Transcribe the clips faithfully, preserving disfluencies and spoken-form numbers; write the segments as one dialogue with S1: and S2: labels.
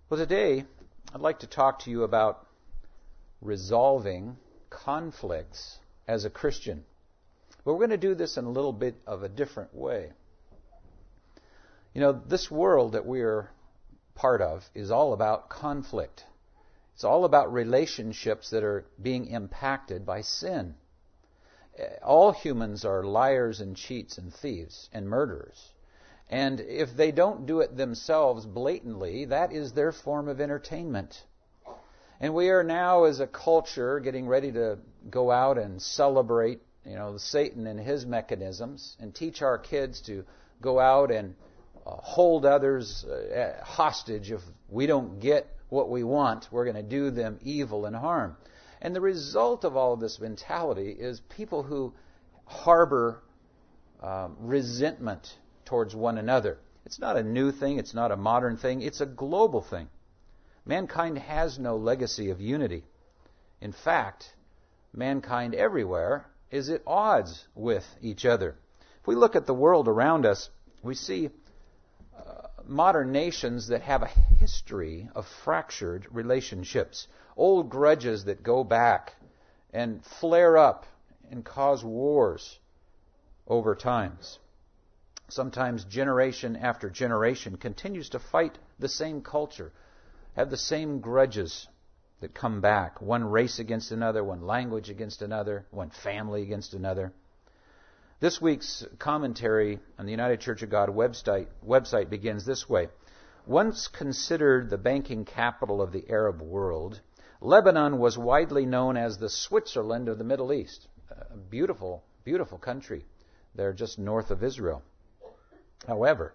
S1: Well, today I'd like to talk to you about resolving conflicts as a Christian. But we're going to do this in a little bit of a different way. You know, this world that we are part of is all about conflict. It's all about relationships that are being impacted by sin. All humans are liars and cheats and thieves and murderers. And if they don't do it themselves blatantly, that is their form of entertainment. And we are now, as a culture, getting ready to go out and celebrate, you know, Satan and his mechanisms, and teach our kids to go out and uh, hold others uh, hostage. If we don't get what we want, we're going to do them evil and harm. And the result of all of this mentality is people who harbor um, resentment towards one another. It's not a new thing. It's not a modern thing. It's a global thing. Mankind has no legacy of unity. In fact, mankind everywhere is at odds with each other. If we look at the world around us, we see uh, modern nations that have a history of fractured relationships, old grudges that go back and flare up and cause wars over times. Sometimes generation after generation continues to fight the same culture, have the same grudges that come back, one race against another, one language against another, one family against another. This week's commentary on the United Church of God website, website begins this way. Once considered the banking capital of the Arab world, Lebanon was widely known as the Switzerland of the Middle East. A beautiful, beautiful country. They're just north of Israel. However,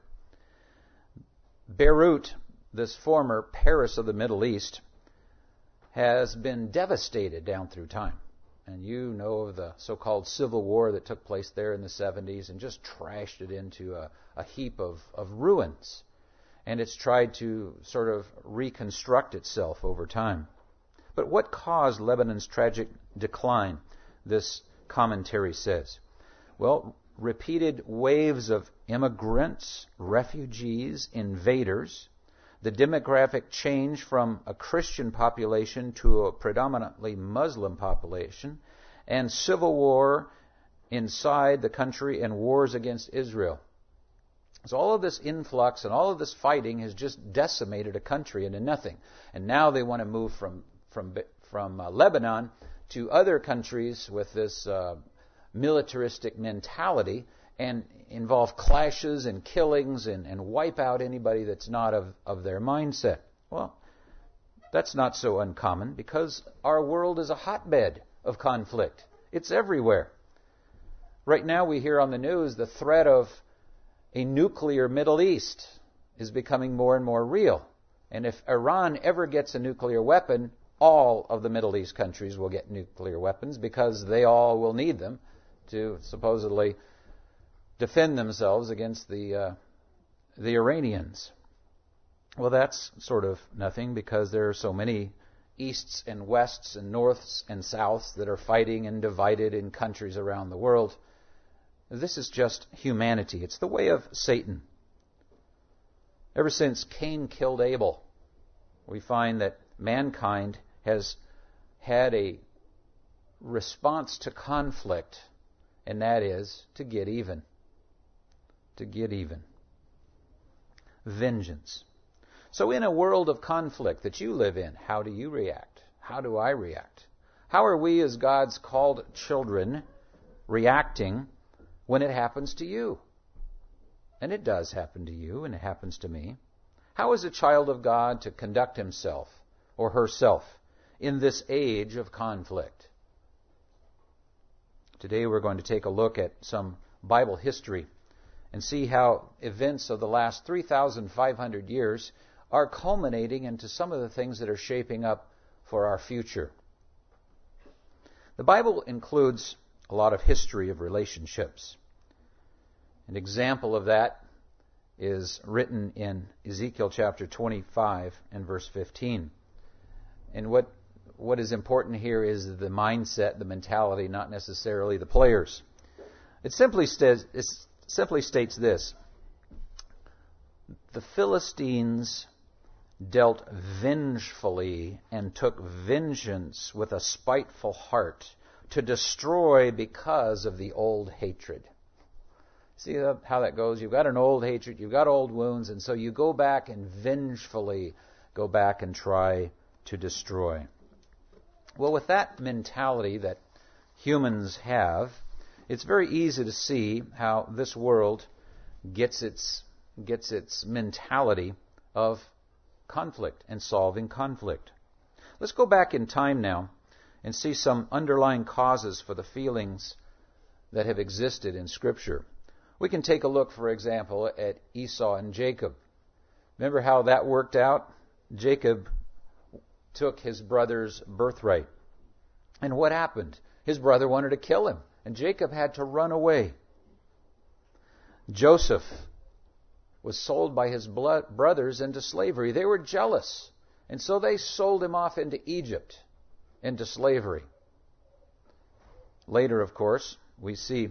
S1: Beirut, this former Paris of the Middle East, has been devastated down through time. And you know of the so-called civil war that took place there in the seventies and just trashed it into a, a heap of, of ruins. And it's tried to sort of reconstruct itself over time. But what caused Lebanon's tragic decline, this commentary says? Well, repeated waves of immigrants, refugees, invaders, the demographic change from a Christian population to a predominantly Muslim population, and civil war inside the country and wars against Israel. So all of this influx and all of this fighting has just decimated a country into nothing. And now they want to move from from from uh, Lebanon to other countries with this uh, militaristic mentality and involve clashes and killings and, and wipe out anybody that's not of, of their mindset. Well, that's not so uncommon because our world is a hotbed of conflict. It's everywhere. Right now we hear on the news the threat of a nuclear Middle East is becoming more and more real. And if Iran ever gets a nuclear weapon, all of the Middle East countries will get nuclear weapons because they all will need them to supposedly defend themselves against the uh, the Iranians. Well, that's sort of nothing because there are so many easts and wests and norths and souths that are fighting and divided in countries around the world. This is just humanity. It's the way of Satan. Ever since Cain killed Abel, we find that mankind has had a response to conflict, and that is to get even. To get even. Vengeance. So in a world of conflict that you live in, how do you react? How do I react? How are we as God's called children reacting when it happens to you? And it does happen to you, and it happens to me. How is a child of God to conduct himself or herself in this age of conflict? Today we're going to take a look at some Bible history and see how events of the last three thousand five hundred years are culminating into some of the things that are shaping up for our future. The Bible includes a lot of history of relationships. An example of that is written in Ezekiel chapter twenty-five and verse fifteen. And what what is important here is the mindset, the mentality, not necessarily the players. It simply states, it simply states this: the Philistines dealt vengefully and took vengeance with a spiteful heart to destroy because of the old hatred. See how that goes? You've got an old hatred, you've got old wounds, and so you go back and vengefully go back and try to destroy. Well, with that mentality that humans have, it's very easy to see how this world gets its gets its mentality of conflict and solving conflict. Let's go back in time now and see some underlying causes for the feelings that have existed in Scripture. We can take a look, for example, at Esau and Jacob. Remember how that worked out? Jacob took his brother's birthright. And what happened? His brother wanted to kill him, and Jacob had to run away. Joseph was sold by his brothers into slavery. They were jealous, and so they sold him off into Egypt, into slavery. Later, of course, we see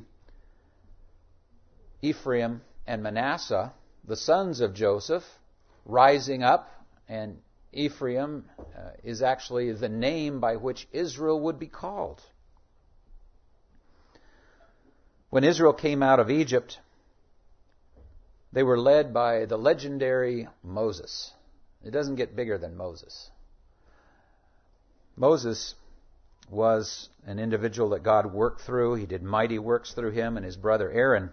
S1: Ephraim and Manasseh, the sons of Joseph, rising up, and Ephraim uh, is actually the name by which Israel would be called. When Israel came out of Egypt, they were led by the legendary Moses. It doesn't get bigger than Moses. Moses was an individual that God worked through. He did mighty works through him and his brother Aaron.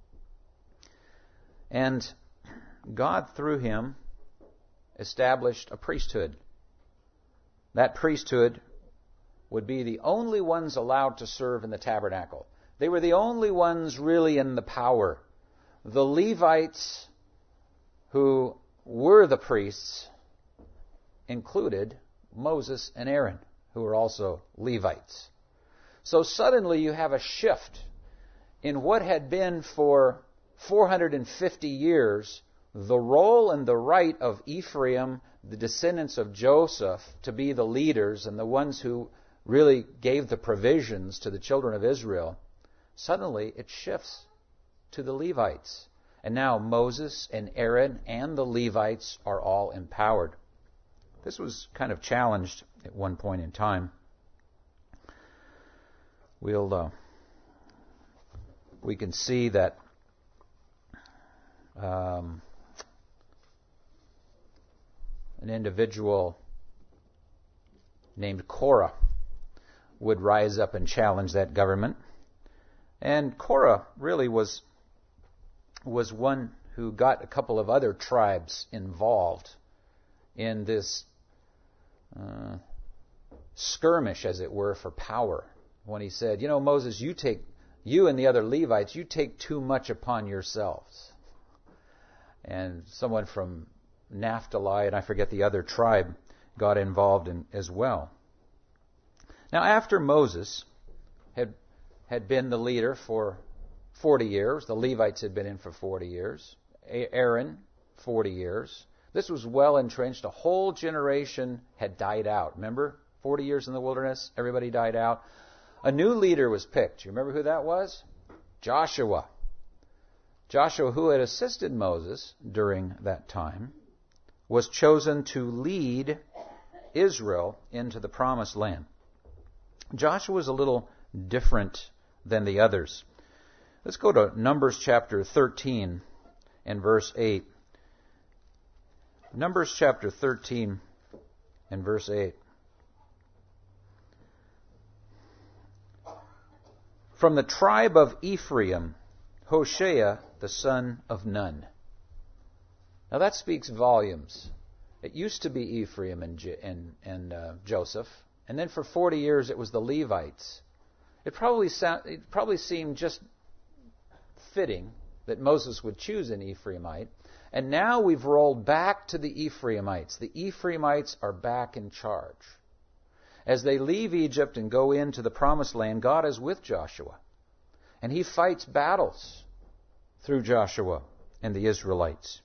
S1: And God, through him, established a priesthood. That priesthood would be the only ones allowed to serve in the tabernacle. They were the only ones really in the power. The Levites, who were the priests, included Moses and Aaron, who were also Levites. So suddenly you have a shift in what had been for four hundred fifty years the role and the right of Ephraim, the descendants of Joseph, to be the leaders and the ones who really gave the provisions to the children of Israel. Suddenly it shifts to the Levites. And now Moses and Aaron and the Levites are all empowered. This was kind of challenged at one point in time. We'll uh, we can see that um, an individual named Korah would rise up and challenge that government. And Korah really was was one who got a couple of other tribes involved in this uh, skirmish, as it were, for power. When he said, you know, Moses, you take, you and the other Levites, you take too much upon yourselves. And someone from Naphtali, and I forget the other tribe, got involved in as well. Now, after Moses had had been the leader for forty years, the Levites had been in for forty years, Aaron, forty years. This was well entrenched. A whole generation had died out. Remember, forty years in the wilderness, everybody died out. A new leader was picked. You remember who that was? Joshua. Joshua, who had assisted Moses during that time, was chosen to lead Israel into the promised land. Joshua was a little different than the others. Let's go to Numbers chapter thirteen and verse eight. Numbers chapter thirteen and verse eight. From the tribe of Ephraim, Hoshea, the son of Nun. Now that speaks volumes. It used to be Ephraim and, and, and uh, Joseph, and then for forty years it was the Levites. It probably sound, it probably seemed just fitting that Moses would choose an Ephraimite. And now we've rolled back to the Ephraimites. The Ephraimites are back in charge. As they leave Egypt and go into the promised land, God is with Joshua. And he fights battles through Joshua and the Israelites.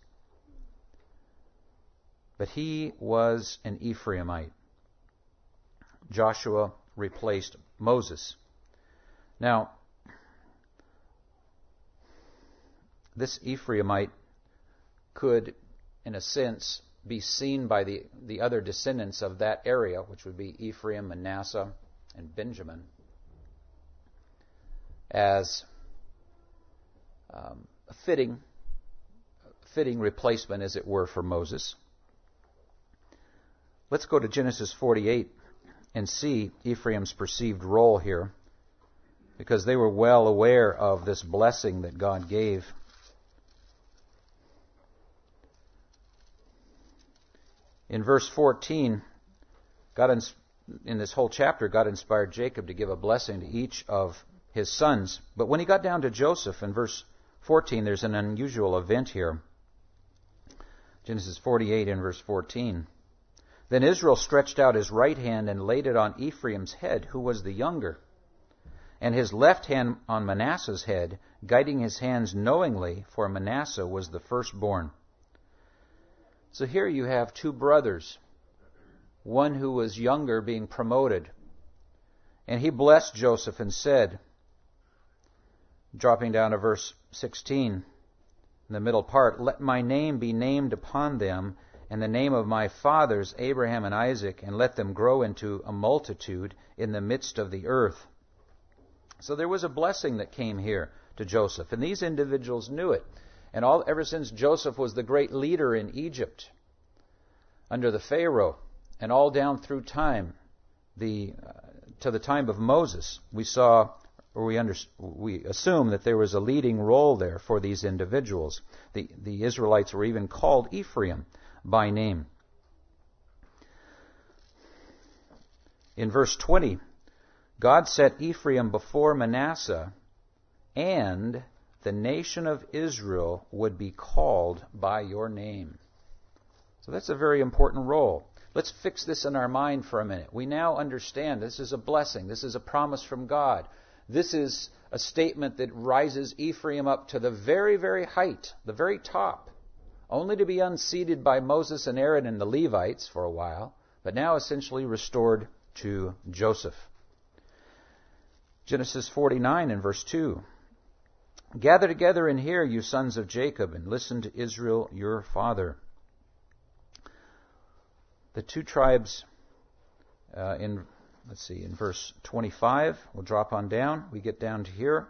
S1: But he was an Ephraimite. Joshua replaced Moses. Now, this Ephraimite could, in a sense, be seen by the, the other descendants of that area, which would be Ephraim, Manasseh, and Benjamin, as um, a fitting, fitting replacement, as it were, for Moses. Let's go to Genesis forty-eight and see Ephraim's perceived role here, because they were well aware of this blessing that God gave. In verse fourteen, God, in this whole chapter, God inspired Jacob to give a blessing to each of his sons. But when he got down to Joseph, in verse fourteen, there's an unusual event here. Genesis forty-eight and verse fourteen. Then Israel stretched out his right hand and laid it on Ephraim's head, who was the younger, and his left hand on Manasseh's head, guiding his hands knowingly, for Manasseh was the firstborn. So here you have two brothers, one who was younger being promoted. And he blessed Joseph and said, dropping down to verse sixteen, in the middle part, "Let my name be named upon them, and the name of my fathers, Abraham and Isaac, and let them grow into a multitude in the midst of the earth." So there was a blessing that came here to Joseph, and these individuals knew it. And all ever since Joseph was the great leader in Egypt under the Pharaoh, and all down through time, the uh, to the time of Moses, we saw, or we under, we assume that there was a leading role there for these individuals. The the Israelites were even called Ephraim by name. In verse twenty, God set Ephraim before Manasseh, and the nation of Israel would be called by your name. So that's a very important role. Let's fix this in our mind for a minute. We now understand this is a blessing. This is a promise from God. This is a statement that rises Ephraim up to the very, very height, the very top, only to be unseated by Moses and Aaron and the Levites for a while, but now essentially restored to Joseph. Genesis forty-nine and verse two. "Gather together and hear, you sons of Jacob, and listen to Israel your father." The two tribes uh, in, let's see, in verse twenty-five, we'll drop on down. We get down to here.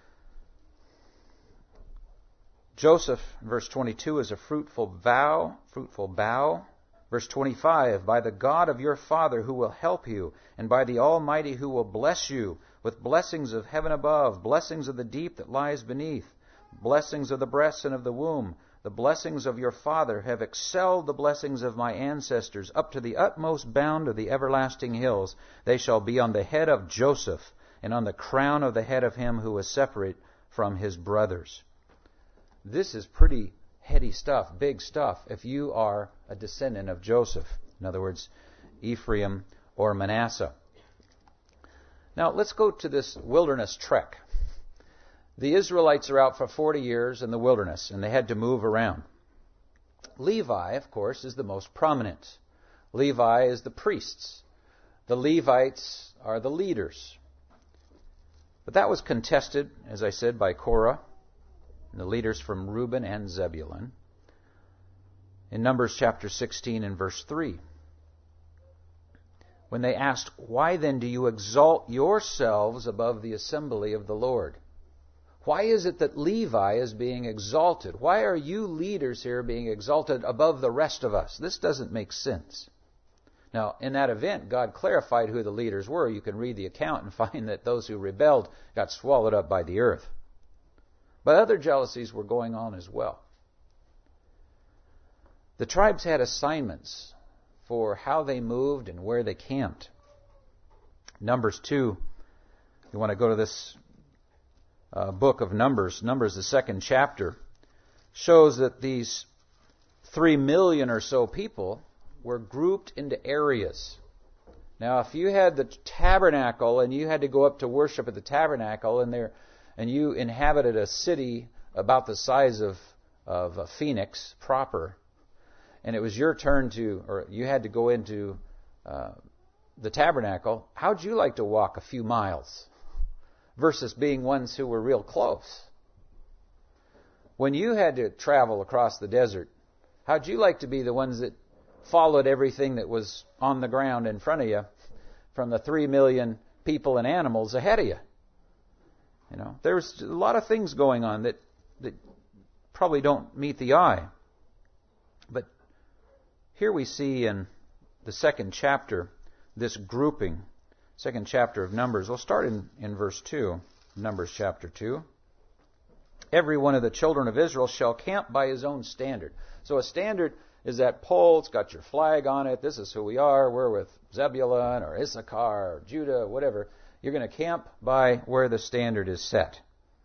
S1: Joseph, verse twenty-two, is a fruitful vow, fruitful bough. Verse twenty-five, "By the God of your father who will help you, and by the Almighty who will bless you, with blessings of heaven above, blessings of the deep that lies beneath, blessings of the breasts and of the womb. The blessings of your father have excelled the blessings of my ancestors up to the utmost bound of the everlasting hills. They shall be on the head of Joseph, and on the crown of the head of him who is separate from his brothers." This is pretty heady stuff, big stuff, if you are a descendant of Joseph. In other words, Ephraim or Manasseh. Now, let's go to this wilderness trek. The Israelites are out for forty years in the wilderness, and they had to move around. Levi, of course, is the most prominent. Levi is the priests. The Levites are the leaders. But that was contested, as I said, by Korah, and the leaders from Reuben and Zebulun, in Numbers chapter sixteen and verse three. When they asked, "Why then do you exalt yourselves above the assembly of the Lord?" Why is it that Levi is being exalted? Why are you leaders here being exalted above the rest of us? This doesn't make sense. Now, in that event, God clarified who the leaders were. You can read the account and find that those who rebelled got swallowed up by the earth. But other jealousies were going on as well. The tribes had assignments for how they moved and where they camped. Numbers two, you want to go to this uh, book of Numbers, Numbers, the second chapter, shows that these three million or so people were grouped into areas. Now, if you had the tabernacle and you had to go up to worship at the tabernacle, and there, and you inhabited a city about the size of of a Phoenix proper, and it was your turn to, or you had to go into uh, the tabernacle, how'd you like to walk a few miles versus being ones who were real close? When you had to travel across the desert, how'd you like to be the ones that followed everything that was on the ground in front of you from the three million people and animals ahead of you. You know, there's a lot of things going on that, that probably don't meet the eye. But here we see in the second chapter this grouping, second chapter of Numbers. We'll start in, in verse two, Numbers chapter two. Every one of the children of Israel shall camp by his own standard. So a standard is that pole. It's got your flag on it. This is who we are. We're with Zebulun or Issachar or Judah, whatever. You're going to camp by where the standard is set.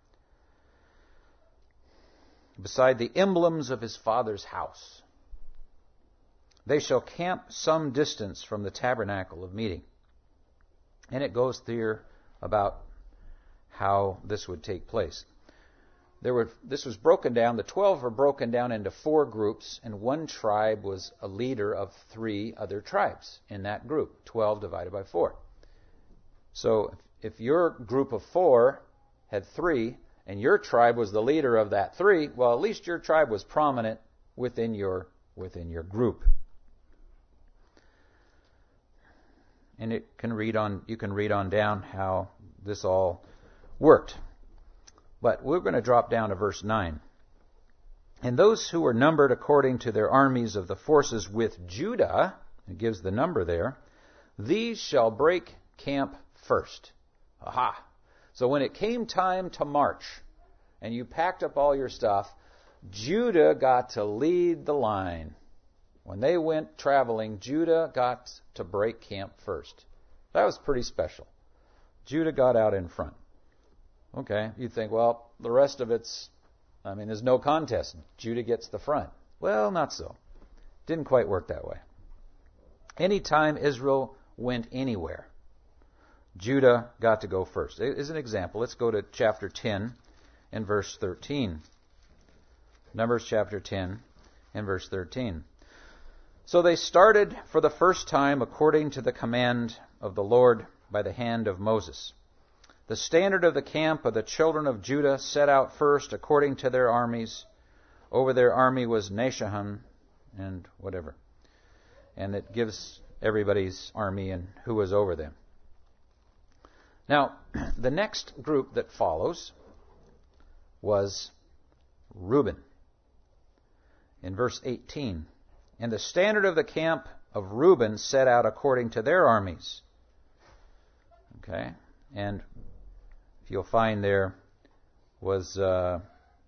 S1: Beside the emblems of his father's house. They shall camp some distance from the tabernacle of meeting. And it goes here about how this would take place. There were, this was broken down, the twelve were broken down into four groups, and one tribe was a leader of three other tribes in that group, twelve divided by four. So if your group of four had three, and your tribe was the leader of that three, well, at least your tribe was prominent within your, within your group. And it can read on, you can read on down how this all worked. But we're going to drop down to verse nine. And those who were numbered according to their armies of the forces with Judah, it gives the number there, these shall break camp first. Aha! So when it came time to march, and you packed up all your stuff, Judah got to lead the line. When they went traveling, Judah got to break camp first. That was pretty special. Judah got out in front. Okay, you'd think, well, the rest of it's, I mean, there's no contest. Judah gets the front. Well, not so. Didn't quite work that way. Anytime Israel went anywhere, Judah got to go first. As an example, let's go to chapter ten and verse thirteen. Numbers chapter ten and verse thirteen. So they started for the first time according to the command of the Lord by the hand of Moses. The standard of the camp of the children of Judah set out first according to their armies. Over their army was Nashahon and whatever. And it gives everybody's army and who was over them. Now, the next group that follows was Reuben. In verse eighteen. And the standard of the camp of Reuben set out according to their armies. Okay. And if you'll find there was uh,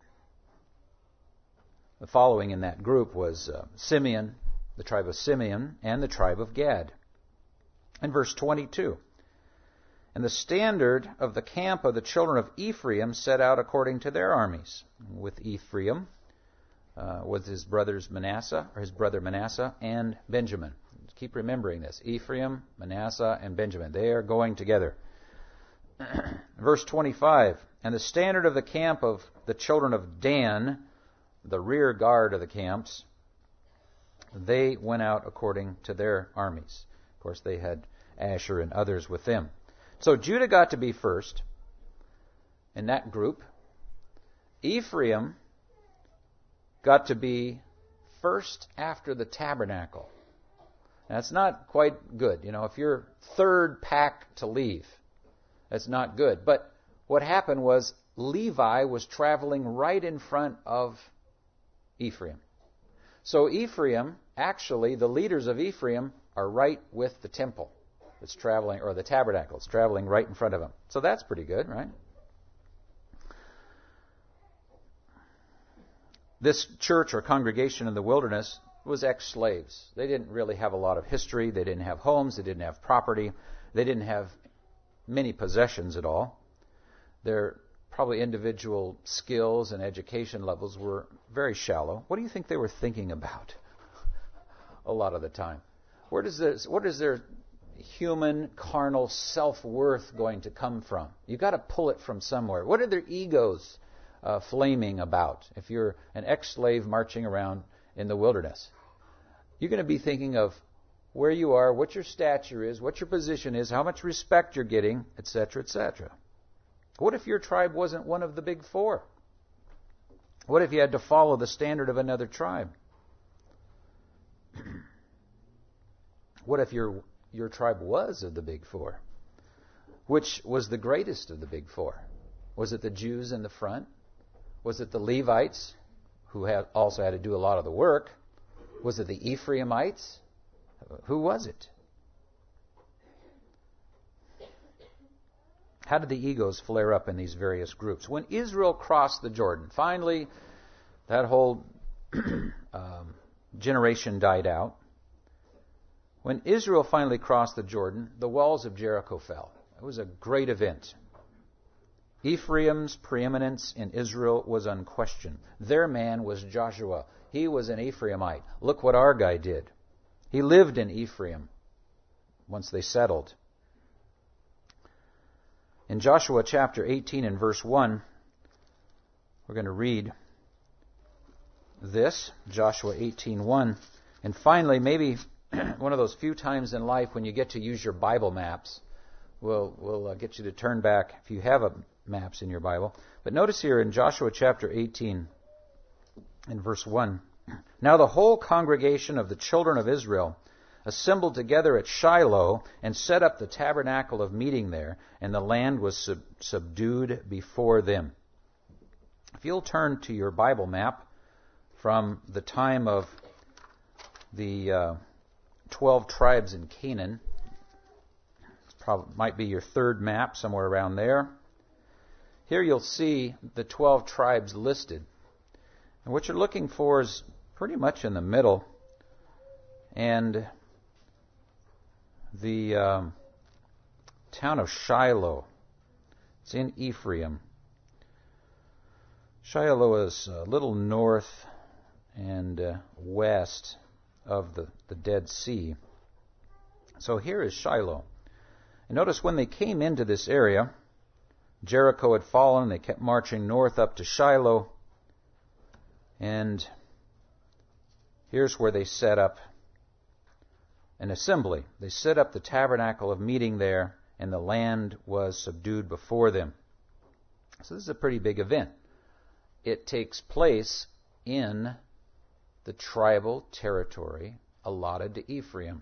S1: the following in that group was uh, Simeon, the tribe of Simeon, and the tribe of Gad. And verse twenty-two. And the standard of the camp of the children of Ephraim set out according to their armies. With Ephraim uh, was his brothers Manasseh, or his brother Manasseh, and Benjamin. Keep remembering this. Ephraim, Manasseh, and Benjamin. They are going together. Verse twenty-five, and the standard of the camp of the children of Dan, the rear guard of the camps, they went out according to their armies. Of course, they had Asher and others with them. So Judah got to be first in that group. Ephraim got to be first after the tabernacle. Now, that's not quite good. You know, if you're third pack to leave, that's not good. But what happened was Levi was traveling right in front of Ephraim. So Ephraim, actually, the leaders of Ephraim are right with the temple. It's traveling, or the tabernacle. It's traveling right in front of them. So that's pretty good, right? This church or congregation in the wilderness was ex-slaves. They didn't really have a lot of history. They didn't have homes. They didn't have property. They didn't have many possessions at all. Their probably individual skills and education levels were very shallow. What do you think they were thinking about a lot of the time? Where does this, what is their human, carnal self-worth going to come from? You've got to pull it from somewhere. What are their egos uh, flaming about if you're an ex-slave marching around in the wilderness? You're going to be thinking of where you are, what your stature is, what your position is, how much respect you're getting, et cetera, et cetera. What if your tribe wasn't one of the big four? What if you had to follow the standard of another tribe? What if your your tribe was of the big four? Which was the greatest of the big four? Was it the Jews in the front? Was it the Levites, who had also had to do a lot of the work? Was it the Ephraimites? Who was it? How did the egos flare up in these various groups? When Israel crossed the Jordan, finally, that whole um, generation died out. When Israel finally crossed the Jordan, the walls of Jericho fell. It was a great event. Ephraim's preeminence in Israel was unquestioned. Their man was Joshua. He was an Ephraimite. Look what our guy did. He lived in Ephraim once they settled. In Joshua chapter eighteen and verse one, we're going to read this, Joshua eighteen one. And finally, maybe one of those few times in life when you get to use your Bible maps, we'll, we'll uh, get you to turn back if you have a, maps in your Bible. But notice here in Joshua chapter eighteen in verse one, now the whole congregation of the children of Israel assembled together at Shiloh and set up the tabernacle of meeting there, and the land was sub- subdued before them. If you'll turn to your Bible map from the time of the uh, twelve tribes in Canaan, it probably might be your third map, somewhere around there. Here you'll see the twelve tribes listed. And what you're looking for is pretty much in the middle. And the um, town of Shiloh, it's in Ephraim. Shiloh is a little north and uh, west of the, the Dead Sea. So here is Shiloh. And notice when they came into this area, Jericho had fallen. They kept marching north up to Shiloh. And here's where they set up an assembly. They set up the tabernacle of meeting there, and the land was subdued before them. So this is a pretty big event. It takes place in the tribal territory allotted to Ephraim.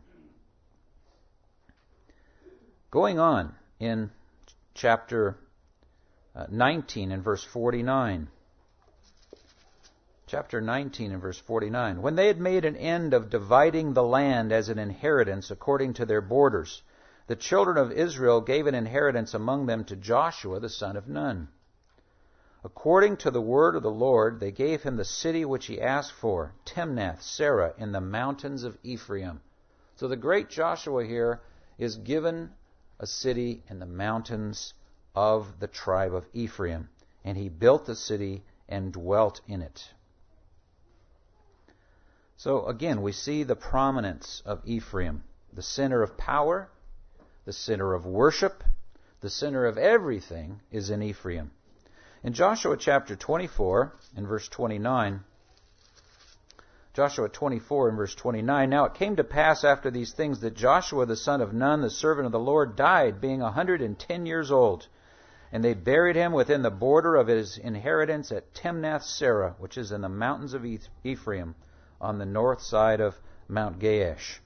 S1: Going on in chapter nineteen and verse forty-nine. Chapter nineteen and verse forty-nine. When they had made an end of dividing the land as an inheritance according to their borders, the children of Israel gave an inheritance among them to Joshua the son of Nun. According to the word of the Lord, they gave him the city which he asked for, Timnath Serah, in the mountains of Ephraim. So the great Joshua here is given a city in the mountains of the tribe of Ephraim, and he built the city and dwelt in it. So again, we see the prominence of Ephraim, the center of power, the center of worship, the center of everything is in Ephraim. In Joshua chapter twenty-four, in verse twenty-nine, Joshua twenty-four and verse twenty-nine, now it came to pass after these things that Joshua the son of Nun, the servant of the Lord, died, being a hundred and ten years old. And they buried him within the border of his inheritance at Timnath Serah, which is in the mountains of Ephraim, on the north side of Mount Gaash.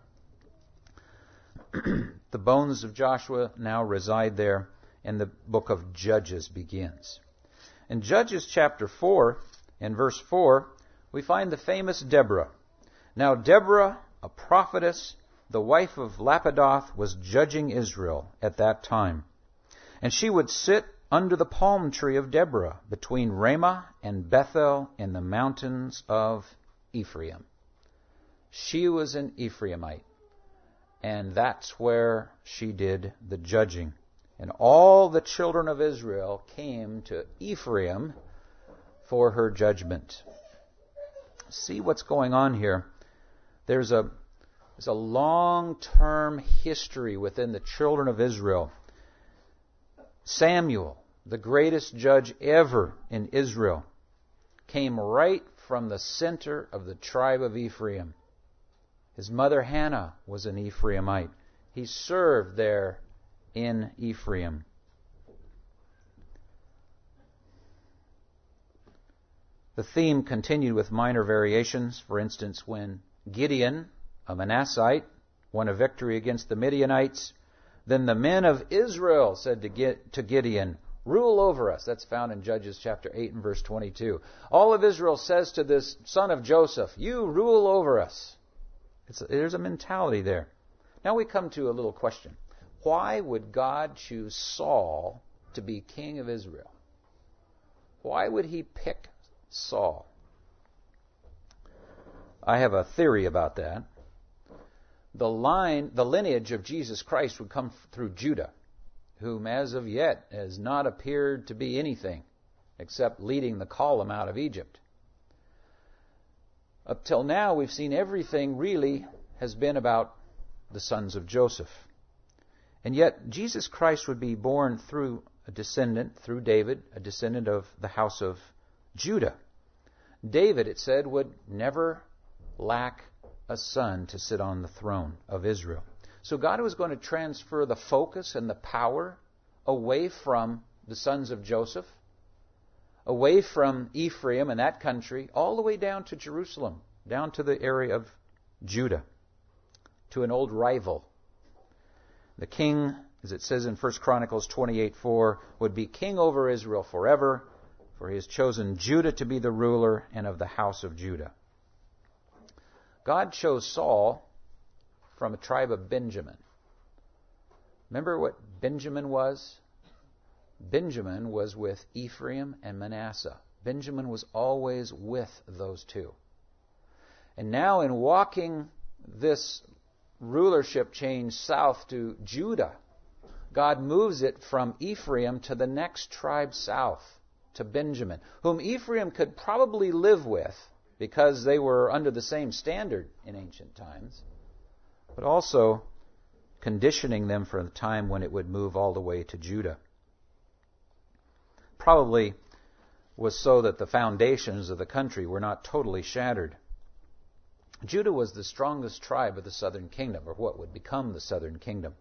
S1: The bones of Joshua now reside there, and the book of Judges begins. In Judges chapter four, in verse four, we find the famous Deborah. Now Deborah, a prophetess, the wife of Lapidoth, was judging Israel at that time. And she would sit under the palm tree of Deborah, between Ramah and Bethel in the mountains of Ephraim. She was an Ephraimite, and that's where she did the judging. And all the children of Israel came to Ephraim for her judgment. See what's going on here. There's a, there's a long-term history within the children of Israel. Samuel, the greatest judge ever in Israel, came right from the center of the tribe of Ephraim. His mother Hannah was an Ephraimite. He served there in Ephraim. The theme continued with minor variations. For instance, when Gideon, a Manassite, won a victory against the Midianites. Then the men of Israel said to Gideon, "Rule over us." That's found in Judges chapter eight and verse twenty-two. All of Israel says to this son of Joseph, "You rule over us." It's, there's a mentality there. Now we come to a little question. Why would God choose Saul to be king of Israel? Why would he pick Saul? I have a theory about that. The line, the lineage of Jesus Christ would come through Judah, whom as of yet has not appeared to be anything except leading the column out of Egypt. Up till now, we've seen everything really has been about the sons of Joseph. And yet, Jesus Christ would be born through a descendant, through David, a descendant of the house of Judah. David, it said, would never lack a son to sit on the throne of Israel. So God was going to transfer the focus and the power away from the sons of Joseph, away from Ephraim and that country, all the way down to Jerusalem, down to the area of Judah, to an old rival. The king, as it says in First Chronicles twenty-eight four, would be king over Israel forever, for he has chosen Judah to be the ruler and of the house of Judah. God chose Saul from a tribe of Benjamin. Remember what Benjamin was? Benjamin was with Ephraim and Manasseh. Benjamin was always with those two. And now in walking this rulership change south to Judah, God moves it from Ephraim to the next tribe south, to Benjamin, whom Ephraim could probably live with because they were under the same standard in ancient times, but also conditioning them for the time when it would move all the way to Judah. Probably was so that the foundations of the country were not totally shattered. Judah was the strongest tribe of the southern kingdom, or what would become the southern kingdom.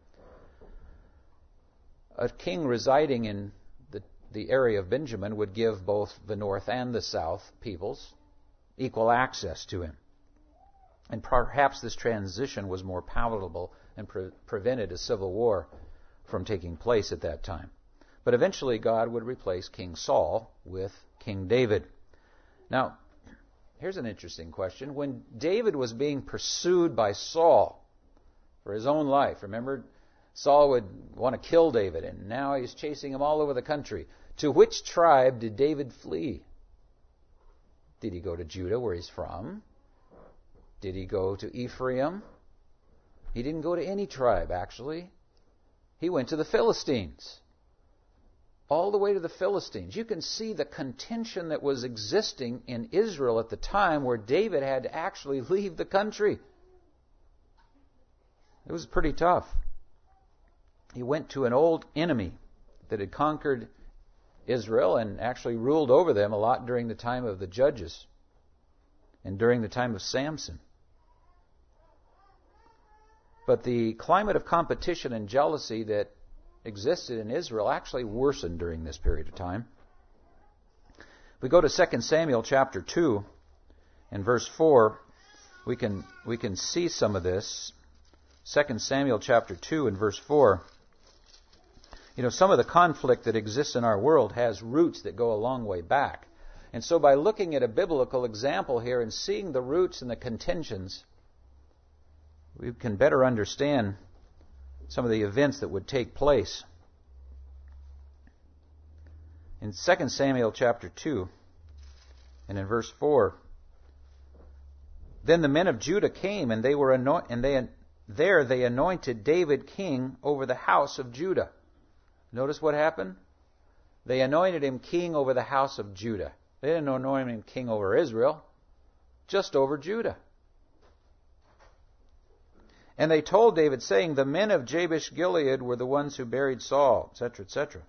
S1: A king residing in the, the area of Benjamin would give both the north and the south peoples equal access to him. And perhaps this transition was more palatable and pre- prevented a civil war from taking place at that time. But eventually God would replace King Saul with King David. Now, here's an interesting question. When David was being pursued by Saul for his own life, remember, Saul would want to kill David, and now he's chasing him all over the country. To which tribe did David flee? Did he go to Judah, where he's from? Did he go to Ephraim? He didn't go to any tribe, actually. He went to the Philistines. All the way to the Philistines. You can see the contention that was existing in Israel at the time where David had to actually leave the country. It was pretty tough. He went to an old enemy that had conquered Israel and actually ruled over them a lot during the time of the Judges and during the time of Samson. But the climate of competition and jealousy that existed in Israel actually worsened during this period of time. We go to Second Samuel chapter two and verse four. We can we can see some of this. Second Samuel chapter two and verse four. You know, some of the conflict that exists in our world has roots that go a long way back. And so by looking at a biblical example here and seeing the roots and the contentions, we can better understand some of the events that would take place. In Second Samuel chapter two and in verse four, then the men of Judah came, and they were anoint- and they there they anointed David king over the house of Judah. Notice what happened? They anointed him king over the house of Judah. They didn't anoint him king over Israel, just over Judah. And they told David, saying, the men of Jabesh Gilead were the ones who buried Saul, et cetera, et cetera.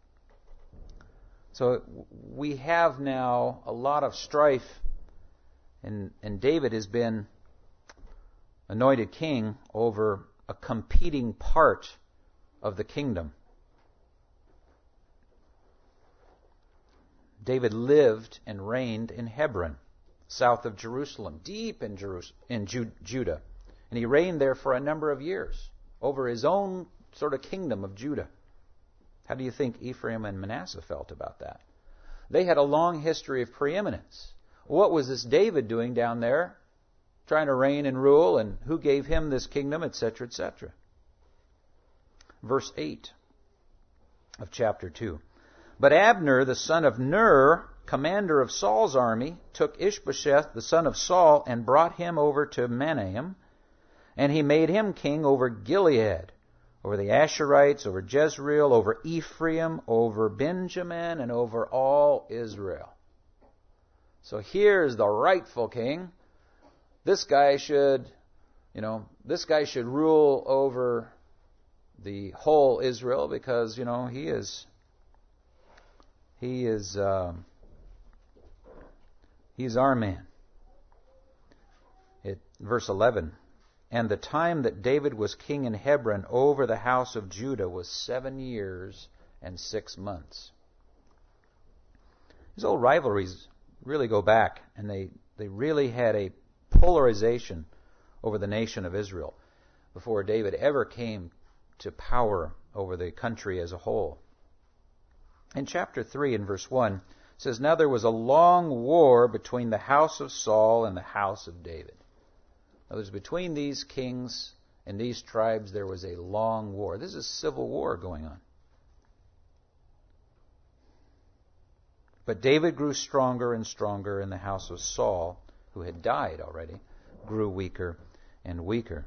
S1: So we have now a lot of strife, and, and David has been anointed king over a competing part of the kingdom. David lived and reigned in Hebron, south of Jerusalem, deep in, Jerus- in Ju- Judah, And he reigned there for a number of years over his own sort of kingdom of Judah. How do you think Ephraim and Manasseh felt about that? They had a long history of preeminence. What was this David doing down there, trying to reign and rule, and who gave him this kingdom, et cetera, et cetera? Verse eight of chapter two. But Abner, the son of Ner, commander of Saul's army, took Ishbosheth, the son of Saul, and brought him over to Mahanaim, and he made him king over Gilead, over the Asherites, over Jezreel, over Ephraim, over Benjamin, and over all Israel. So here's the rightful king. This guy should, you know, this guy should rule over the whole Israel because, you know, he is, he is, um, he's our man. It, verse eleven. And the time that David was king in Hebron over the house of Judah was seven years and six months. These old rivalries really go back, and they, they really had a polarization over the nation of Israel before David ever came to power over the country as a whole. In chapter three, in verse one, it says, Now there was a long war between the house of Saul and the house of David. In other words, between these kings and these tribes, there was a long war. This is civil war going on. But David grew stronger and stronger, and the house of Saul, who had died already, grew weaker and weaker.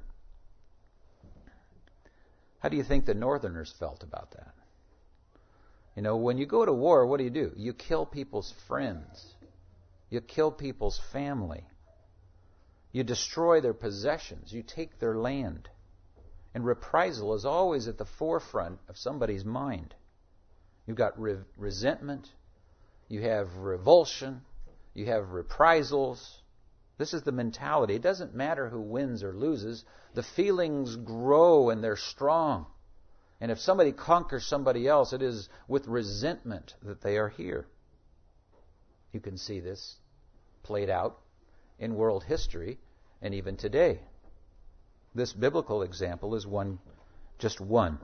S1: How do you think the northerners felt about that? You know, when you go to war, what do you do? You kill people's friends. You kill people's family. You destroy their possessions. You take their land. And reprisal is always at the forefront of somebody's mind. You've got re- resentment. You have revulsion. You have reprisals. This is the mentality. It doesn't matter who wins or loses. The feelings grow and they're strong. And if somebody conquers somebody else, it is with resentment that they are here. You can see this played out in world history and even today. This biblical example is one, just one.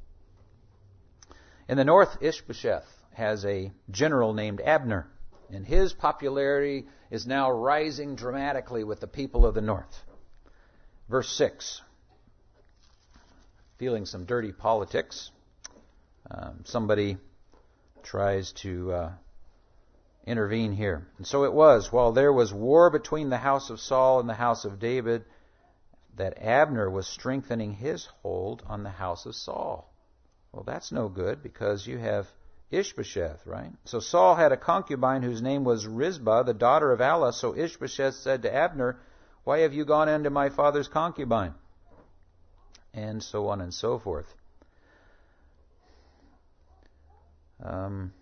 S1: In the north, Ishbosheth has a general named Abner, and his popularity is now rising dramatically with the people of the north. Verse six. Feeling some dirty politics, um, somebody tries to uh, intervene here. And so it was, while there was war between the house of Saul and the house of David, that Abner was strengthening his hold on the house of Saul. Well, that's no good because you have Ishbosheth, right? So Saul had a concubine whose name was Rizbah, the daughter of Allah. So Ishbosheth said to Abner, Why have you gone into my father's concubine? And so on and so forth. Um,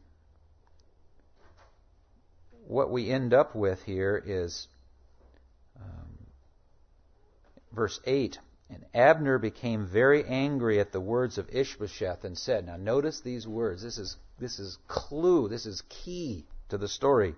S1: what we end up with here is um, verse eight. And Abner became very angry at the words of Ishbosheth and said, now notice these words. This is this is clue. This is key to the story.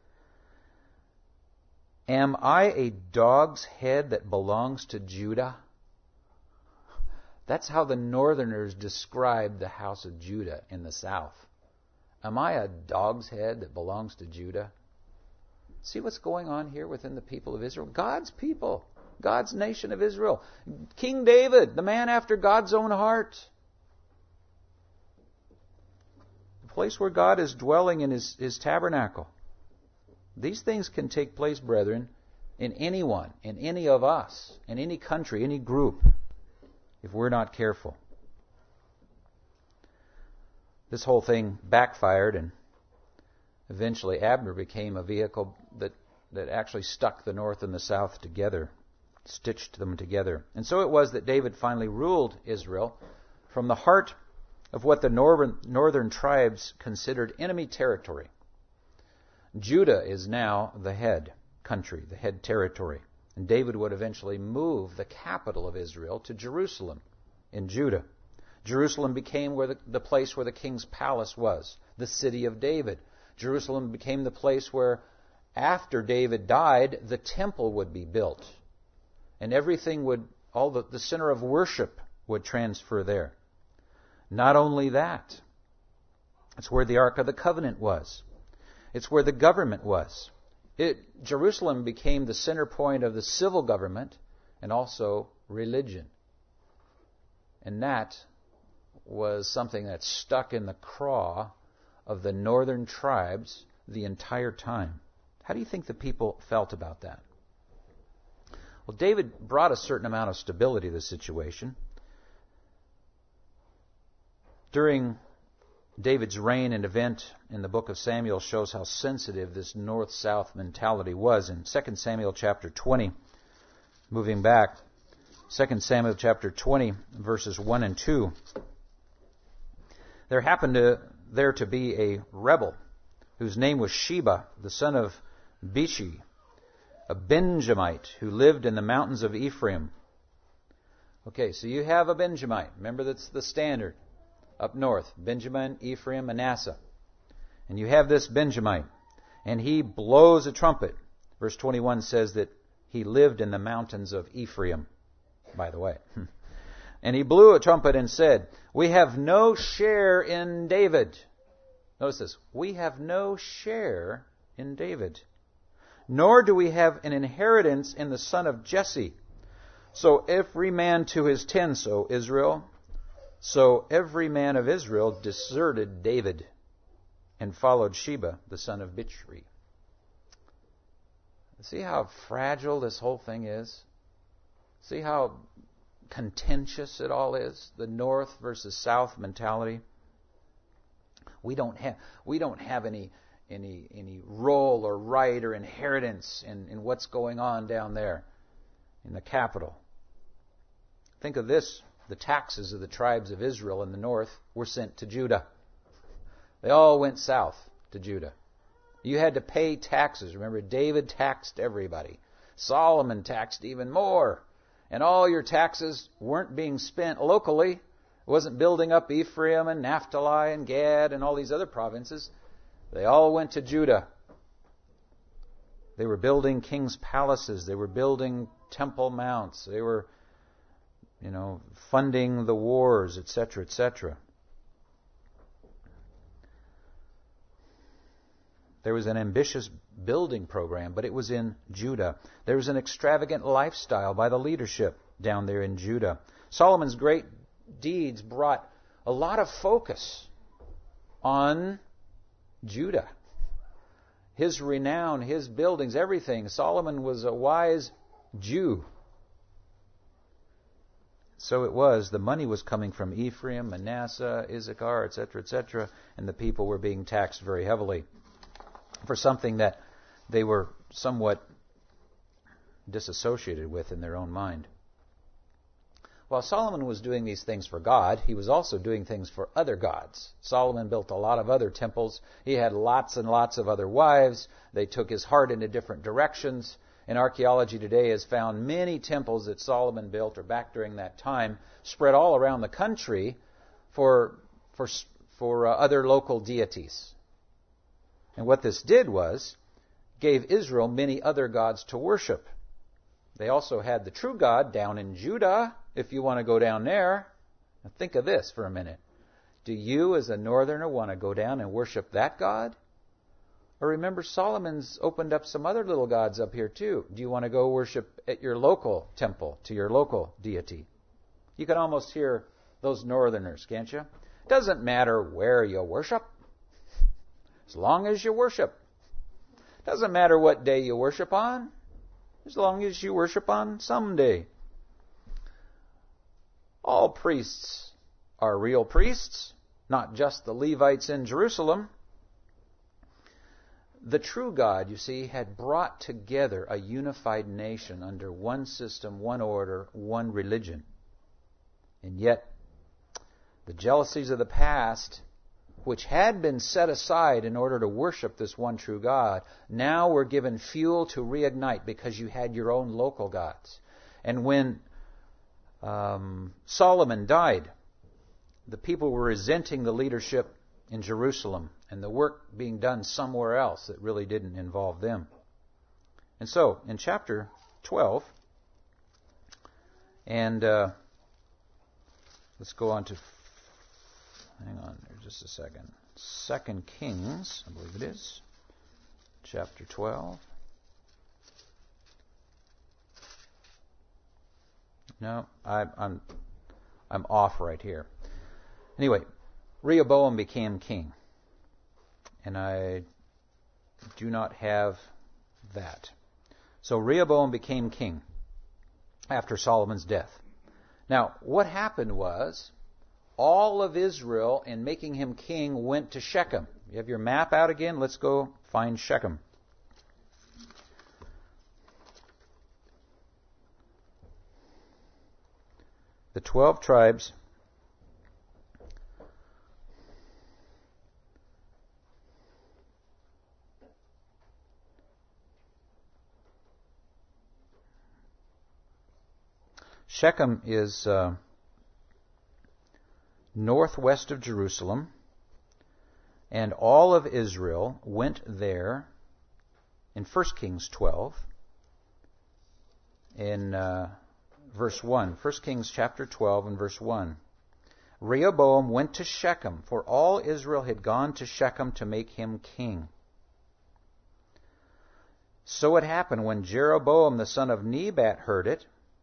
S1: Am I a dog's head that belongs to Judah? That's how the northerners described the house of Judah in the south. Am I a dog's head that belongs to Judah? See what's going on here within the people of Israel? God's people. God's nation of Israel. King David, the man after God's own heart. The place where God is dwelling in his, his tabernacle. These things can take place, brethren, in anyone, in any of us, in any country, any group, if we're not careful. This whole thing backfired, and eventually Abner became a vehicle that, that actually stuck the north and the south together, stitched them together. And so it was that David finally ruled Israel from the heart of what the northern, northern tribes considered enemy territory. Judah is now the head country, the head territory. And David would eventually move the capital of Israel to Jerusalem in Judah. Jerusalem became where the, the place where the king's palace was, the city of David. Jerusalem became the place where, after David died, the temple would be built. And everything would, all the, the center of worship would transfer there. Not only that, it's where the Ark of the Covenant was. It's where the government was. It, Jerusalem became the center point of the civil government and also religion. And that was something that stuck in the craw of the northern tribes the entire time. How do you think the people felt about that? Well, David brought a certain amount of stability to the situation. During David's reign, an event in the book of Samuel shows how sensitive this north-south mentality was. In Second Samuel chapter twenty, moving back, Second Samuel chapter twenty, verses one and two, there happened to, there to be a rebel whose name was Sheba, the son of Bichi, a Benjamite who lived in the mountains of Ephraim. Okay, so you have a Benjamite. Remember, that's the standard. Up north, Benjamin, Ephraim, Manasseh. And you have this Benjamite, and he blows a trumpet. Verse twenty-one says that he lived in the mountains of Ephraim, by the way. And he blew a trumpet and said, "We have no share in David." Notice this. We have no share in David. Nor do we have an inheritance in the son of Jesse. So every man to his tent, O Israel. So every man of Israel deserted David and followed Sheba, the son of Bichri. See how fragile this whole thing is? See how contentious it all is? The north versus south mentality. We don't have we don't have any any any role or right or inheritance in, in what's going on down there in the capital. Think of this. The taxes of the tribes of Israel in the north were sent to Judah. They all went south to Judah. You had to pay taxes. Remember, David taxed everybody. Solomon taxed even more. And all your taxes weren't being spent locally. It wasn't building up Ephraim and Naphtali and Gad and all these other provinces. They all went to Judah. They were building king's palaces. They were building temple mounts. They were You know, funding the wars, et cetera, et cetera. There was an ambitious building program, but it was in Judah. There was an extravagant lifestyle by the leadership down there in Judah. Solomon's great deeds brought a lot of focus on Judah. His renown, his buildings, everything. Solomon was a wise Jew. So it was, the money was coming from Ephraim, Manasseh, Issachar, et cetera, et cetera, and the people were being taxed very heavily for something that they were somewhat disassociated with in their own mind. While Solomon was doing these things for God, he was also doing things for other gods. Solomon built a lot of other temples. He had lots and lots of other wives. They took his heart into different directions. And archaeology today has found many temples that Solomon built, or back during that time, spread all around the country for for for uh, other local deities. And what this did was gave Israel many other gods to worship. They also had the true God down in Judah, if you want to go down there. Now think of this for a minute. Do you, as a northerner, want to go down and worship that God? Or remember, Solomon's opened up some other little gods up here too. Do you want to go worship at your local temple, to your local deity? You can almost hear those northerners, can't you? Doesn't matter where you worship, as long as you worship. Doesn't matter what day you worship on, as long as you worship on some day. All priests are real priests, not just the Levites in Jerusalem. The true God, you see, had brought together a unified nation under one system, one order, one religion. And yet, the jealousies of the past, which had been set aside in order to worship this one true God, now were given fuel to reignite because you had your own local gods. And when um, Solomon died, the people were resenting the leadership in Jerusalem and the work being done somewhere else that really didn't involve them. And so, in chapter twelve, And uh, let's go on to, hang on there just a second. Second Kings, I believe it is, chapter twelve. No, I, I'm I'm off right here. Anyway, Rehoboam became king, and I do not have that. So Rehoboam became king after Solomon's death. Now, what happened was, all of Israel, in making him king, went to Shechem. You have your map out again? Let's go find Shechem. The twelve tribes Shechem is uh, northwest of Jerusalem, and all of Israel went there in First Kings twelve, in uh, verse one. First Kings chapter twelve and verse one. Rehoboam went to Shechem, for all Israel had gone to Shechem to make him king. So it happened when Jeroboam the son of Nebat heard it,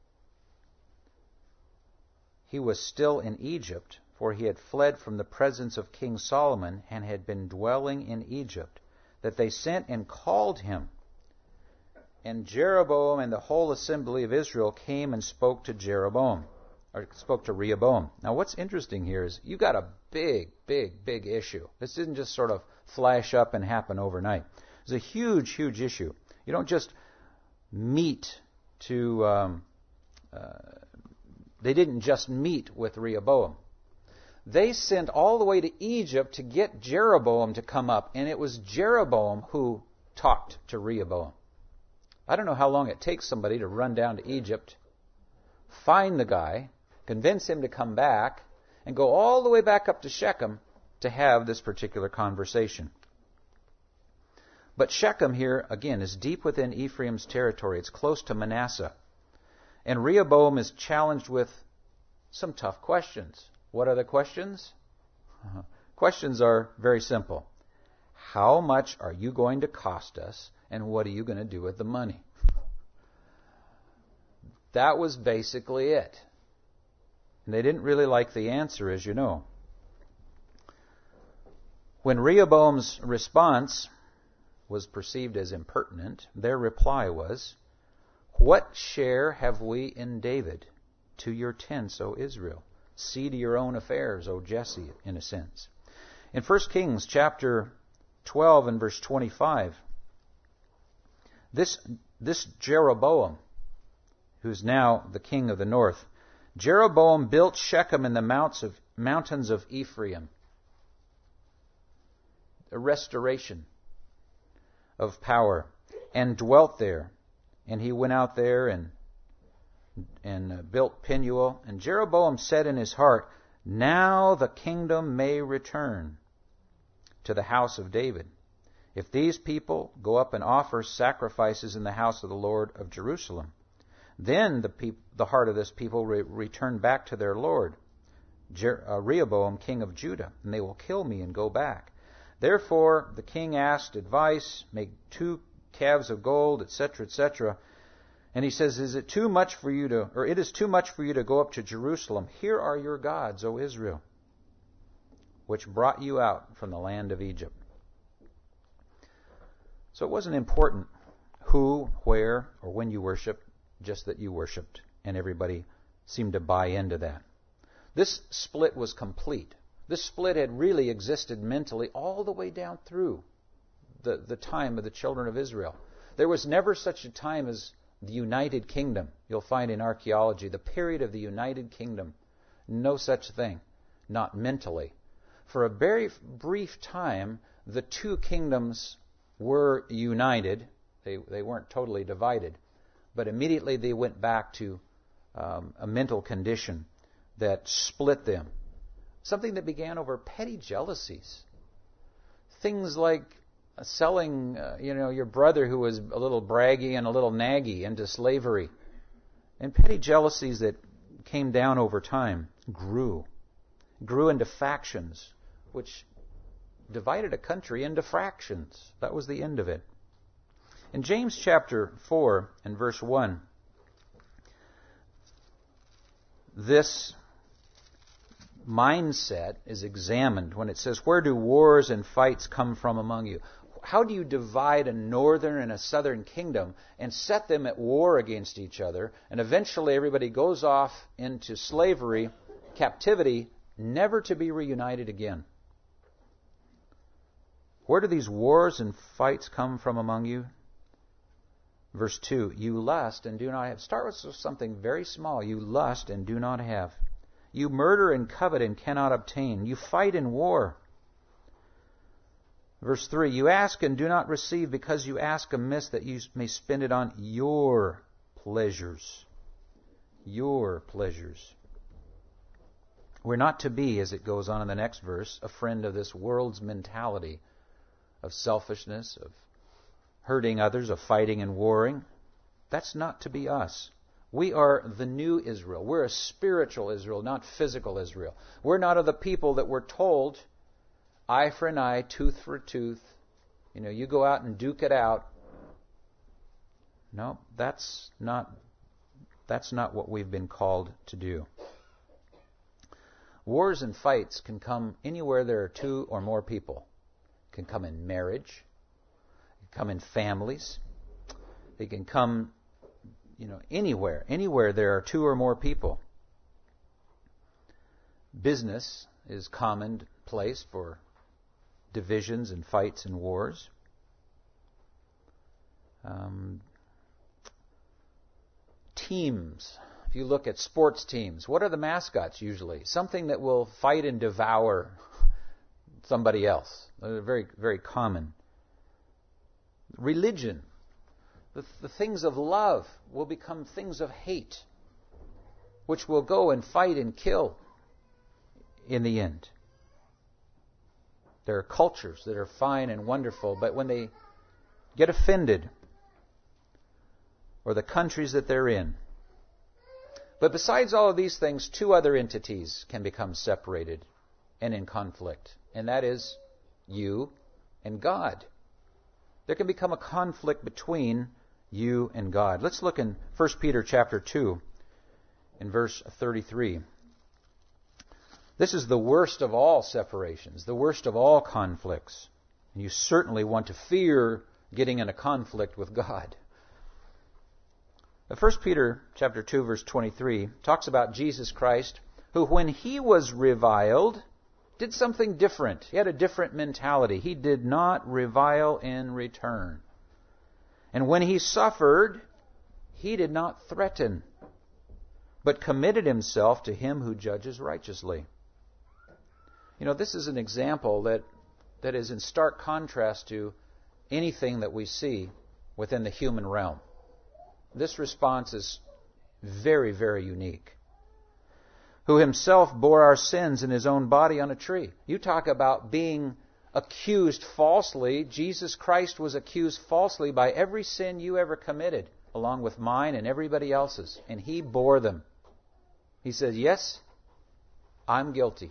S1: he was still in Egypt, for he had fled from the presence of King Solomon and had been dwelling in Egypt, that they sent and called him. And Jeroboam and the whole assembly of Israel came and spoke to Jeroboam, or spoke to Rehoboam. Now what's interesting here is you've got a big, big, big issue. This didn't just sort of flash up and happen overnight. It's a huge, huge issue. You don't just meet to... Um, uh, They didn't just meet with Rehoboam. They sent all the way to Egypt to get Jeroboam to come up, and it was Jeroboam who talked to Rehoboam. I don't know how long it takes somebody to run down to Egypt, find the guy, convince him to come back, and go all the way back up to Shechem to have this particular conversation. But Shechem here, again, is deep within Ephraim's territory. It's close to Manasseh. And Rehoboam is challenged with some tough questions. What are the questions? Uh-huh. Questions are very simple. How much are you going to cost us, and what are you going to do with the money? That was basically it. And they didn't really like the answer, as you know. When Rehoboam's response was perceived as impertinent, their reply was, "What share have we in David? To your tents, O Israel. See to your own affairs, O Jesse," in a sense. In First Kings chapter twelve and verse twenty-five, this, this Jeroboam, who's now the king of the north, Jeroboam built Shechem in the mounts of, mountains of Ephraim. A restoration of power, and dwelt there. And he went out there and and uh, built Penuel. And Jeroboam said in his heart, "Now the kingdom may return to the house of David, if these people go up and offer sacrifices in the house of the Lord of Jerusalem. Then the peop- the heart of this people will re- return back to their Lord, Jer- uh, Rehoboam, king of Judah, and they will kill me and go back." Therefore the king asked advice, make two calves of gold, et cetera, et cetera. And he says, "Is it too much for you to, or it is too much for you to go up to Jerusalem? Here are your gods, O Israel, which brought you out from the land of Egypt." So it wasn't important who, where, or when you worshiped, just that you worshiped, and everybody seemed to buy into that. This split was complete. This split had really existed mentally all the way down through The, the time of the children of Israel. There was never such a time as the United Kingdom. You'll find in archaeology, the period of the United Kingdom. No such thing. Not mentally. For a very brief time, the two kingdoms were united. They, they weren't totally divided. But immediately they went back to um, a mental condition that split them. Something that began over petty jealousies. Things like selling, uh, you know, your brother who was a little braggy and a little naggy into slavery. And petty jealousies that came down over time grew, grew into factions, which divided a country into fractions. That was the end of it. In James chapter four and verse one, this mindset is examined when it says, "Where do wars and fights come from among you?" How do you divide a northern and a southern kingdom and set them at war against each other, and eventually everybody goes off into slavery, captivity, never to be reunited again? Where do these wars and fights come from among you? Verse two, you lust and do not have. Start with something very small. You lust and do not have. You murder and covet and cannot obtain. You fight in war. Verse three, you ask and do not receive because you ask amiss that you may spend it on your pleasures. Your pleasures. We're not to be, as it goes on in the next verse, a friend of this world's mentality of selfishness, of hurting others, of fighting and warring. That's not to be us. We are the new Israel. We're a spiritual Israel, not physical Israel. We're not of the people that were told, eye for an eye, tooth for a tooth. You know, you go out and duke it out. No, that's not, that's not what we've been called to do. Wars and fights can come anywhere there are two or more people. It can come in marriage. It can come in families. It can come, you know, anywhere. Anywhere there are two or more people. Business is common place for divisions and fights and wars. Um, teams. If you look at sports teams, what are the mascots usually? Something that will fight and devour somebody else. They're very, very common. Religion. The, the things of love will become things of hate, which will go and fight and kill in the end. There are cultures that are fine and wonderful, but when they get offended, or the countries that they're in. But besides all of these things, two other entities can become separated and in conflict, and that is you and God. There can become a conflict between you and God. Let's look in First Peter chapter two, in verse thirty-three. This is the worst of all separations, the worst of all conflicts. And you certainly want to fear getting in a conflict with God. First Peter chapter two, verse twenty-three talks about Jesus Christ, who when he was reviled, did something different. He had a different mentality. He did not revile in return. And when he suffered, he did not threaten, but committed himself to him who judges righteously. You know, this is an example that, that is in stark contrast to anything that we see within the human realm. This response is very, very unique. Who himself bore our sins in his own body on a tree. You talk about being accused falsely. Jesus Christ was accused falsely by every sin you ever committed, along with mine and everybody else's. And he bore them. He said, yes, I'm guilty.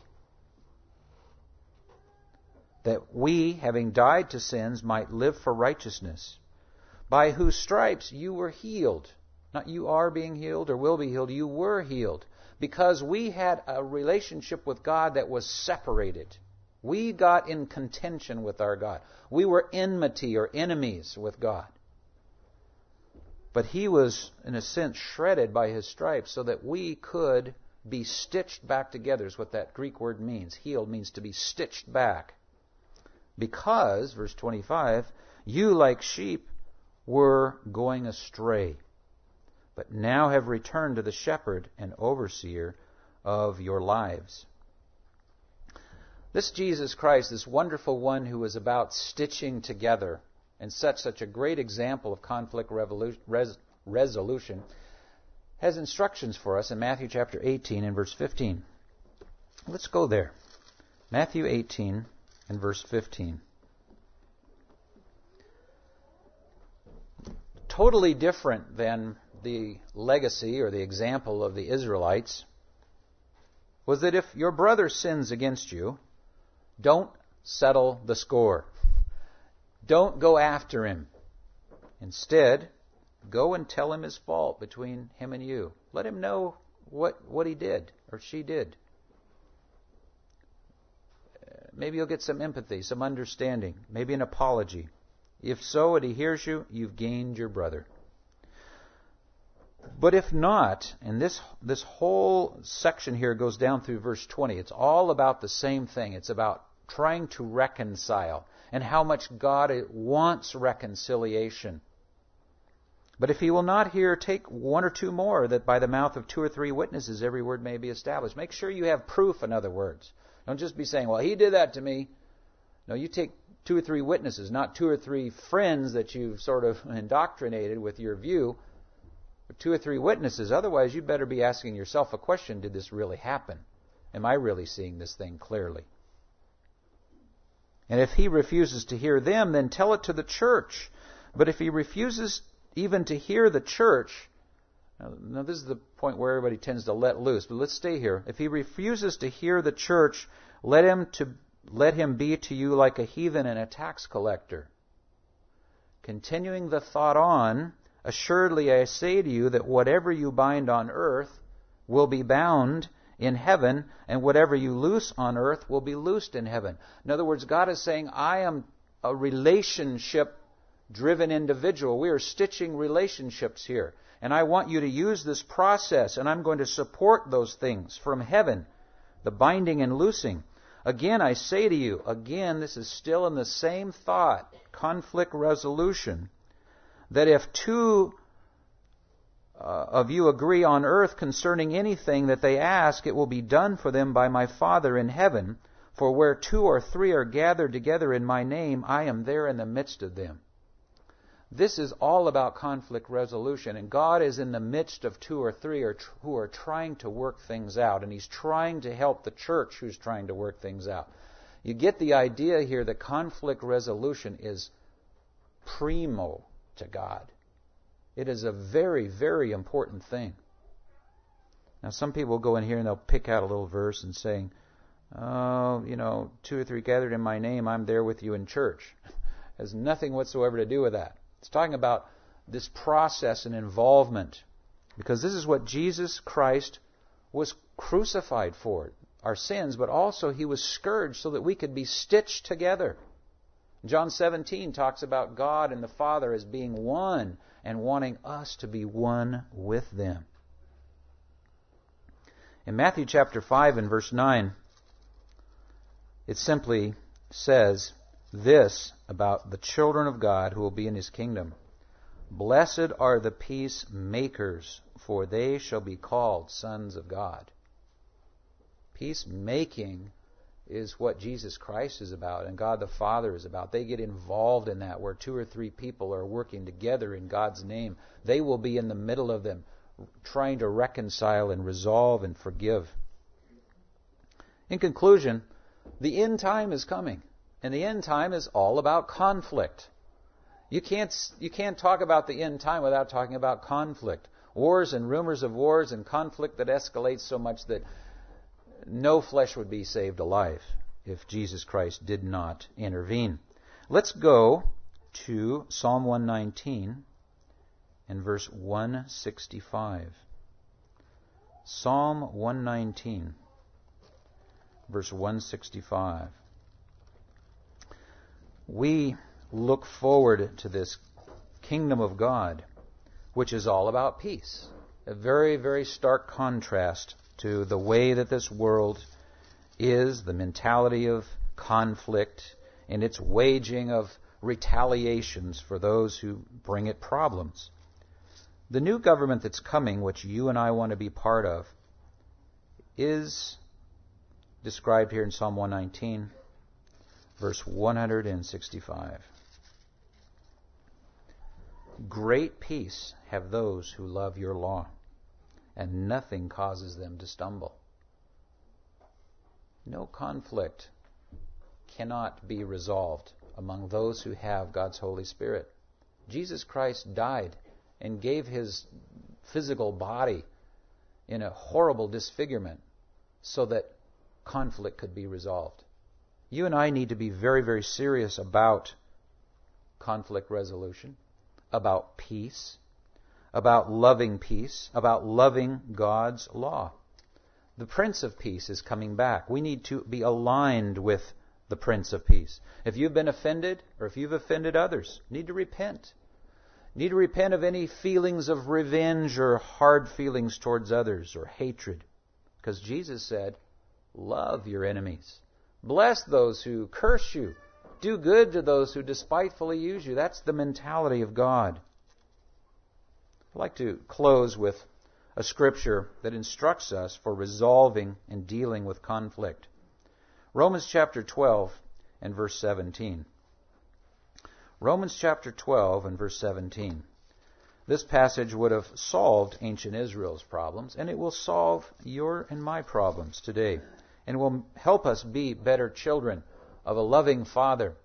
S1: That we, having died to sins, might live for righteousness. By whose stripes you were healed. Not you are being healed or will be healed. You were healed. Because we had a relationship with God that was separated. We got in contention with our God. We were enmity or enemies with God. But he was, in a sense, shredded by his stripes so that we could be stitched back together, is what that Greek word means. Healed means to be stitched back. Because, verse twenty-five, you like sheep were going astray, but now have returned to the shepherd and overseer of your lives. This Jesus Christ, this wonderful one who is about stitching together and set such a great example of conflict res- resolution, has instructions for us in Matthew chapter eighteen and verse fifteen. Let's go there. Matthew eighteen and verse fifteen. Totally different than the legacy or the example of the Israelites was that if your brother sins against you, don't settle the score. Don't go after him. Instead, go and tell him his fault between him and you. Let him know what, what he did or she did. Maybe you'll get some empathy, some understanding, maybe an apology. If so, and he hears you, you've gained your brother. But if not, and this this whole section here goes down through verse twenty, it's all about the same thing. It's about trying to reconcile and how much God wants reconciliation. But if he will not hear, take one or two more, that by the mouth of two or three witnesses every word may be established. Make sure you have proof, in other words. Don't just be saying, well, he did that to me. No, you take two or three witnesses, not two or three friends that you've sort of indoctrinated with your view, but two or three witnesses. Otherwise, you better be asking yourself a question: did this really happen? Am I really seeing this thing clearly? And if he refuses to hear them, then tell it to the church. But if he refuses even to hear the church, now, now this is the point where everybody tends to let loose, but let's stay here. If he refuses to hear the church, let him to let him be to you like a heathen and a tax collector. Continuing the thought on, assuredly I say to you that whatever you bind on earth will be bound in heaven, and whatever you loose on earth will be loosed in heaven. In other words, God is saying, I am a relationship-driven individual. We are stitching relationships here. And I want you to use this process, and I'm going to support those things from heaven, the binding and loosing. Again, I say to you, again, this is still in the same thought, conflict resolution, that if two uh, of you agree on earth concerning anything that they ask, it will be done for them by my Father in heaven. For where two or three are gathered together in my name, I am there in the midst of them. This is all about conflict resolution, and God is in the midst of two or three who are trying to work things out, and He's trying to help the church who's trying to work things out. You get the idea here that conflict resolution is primo to God. It is a very, very important thing. Now, some people go in here and they'll pick out a little verse and saying, oh, you know, two or three gathered in my name, I'm there with you in church. It has nothing whatsoever to do with that. It's talking about this process and involvement, because this is what Jesus Christ was crucified for, our sins, but also He was scourged so that we could be stitched together. John seventeen talks about God and the Father as being one and wanting us to be one with them. In Matthew chapter five and verse nine, it simply says this about the children of God who will be in His kingdom. Blessed are the peacemakers, for they shall be called sons of God. Peacemaking is what Jesus Christ is about and God the Father is about. They get involved in that, where two or three people are working together in God's name. They will be in the middle of them, trying to reconcile and resolve and forgive. In conclusion, the end time is coming. And the end time is all about conflict. You can't, you can't talk about the end time without talking about conflict. Wars and rumors of wars and conflict that escalates so much that no flesh would be saved alive if Jesus Christ did not intervene. Let's go to Psalm one nineteen and verse one sixty-five. Psalm one nineteen, verse one sixty-five. We look forward to this kingdom of God, which is all about peace. A very, very stark contrast to the way that this world is, the mentality of conflict and its waging of retaliations for those who bring it problems. The new government that's coming, which you and I want to be part of, is described here in Psalm one nineteen, verse one sixty-five. Great peace have those who love your law, and nothing causes them to stumble. No conflict cannot be resolved among those who have God's Holy Spirit. Jesus Christ died and gave His physical body in a horrible disfigurement so that conflict could be resolved. You and I need to be very, very serious about conflict resolution, about peace, about loving peace, about loving God's law. The Prince of Peace is coming back. We need to be aligned with the Prince of Peace. If you've been offended, or if you've offended others, need to repent. Need to repent of any feelings of revenge or hard feelings towards others or hatred. Because Jesus said, love your enemies. Bless those who curse you. Do good to those who despitefully use you. That's the mentality of God. I'd like to close with a scripture that instructs us for resolving and dealing with conflict. Romans chapter twelve and verse seventeen. Romans chapter twelve and verse seventeen. This passage would have solved ancient Israel's problems, and it will solve your and my problems today, and will help us be better children of a loving Father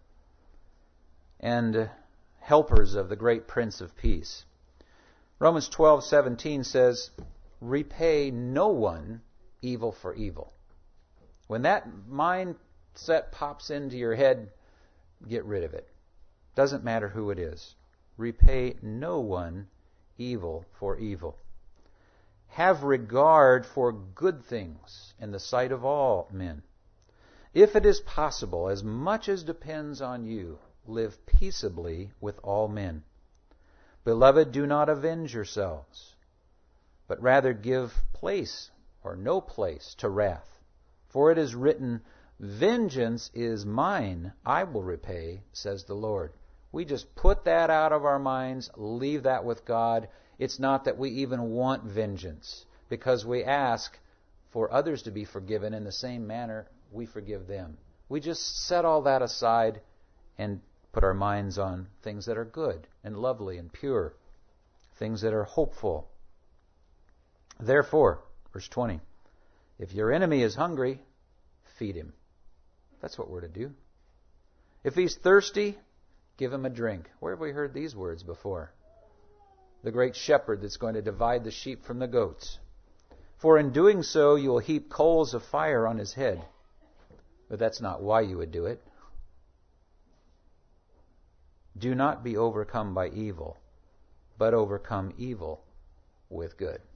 S1: and helpers of the great Prince of Peace. Romans twelve seventeen says, repay no one evil for evil. When that mindset pops into your head, get rid of it. Doesn't matter who it is. Repay no one evil for evil. Have regard for good things in the sight of all men. If it is possible, as much as depends on you, live peaceably with all men. Beloved, do not avenge yourselves, but rather give place or no place to wrath. For it is written, vengeance is mine, I will repay, says the Lord. We just put that out of our minds, leave that with God. It's not that we even want vengeance, because we ask for others to be forgiven in the same manner we forgive them. We just set all that aside and put our minds on things that are good and lovely and pure, things that are hopeful. Therefore, verse twenty, if your enemy is hungry, feed him. That's what we're to do. If he's thirsty, give him a drink. Where have we heard these words before? The great shepherd that's going to divide the sheep from the goats. For in doing so, you will heap coals of fire on his head. But that's not why you would do it. Do not be overcome by evil, but overcome evil with good.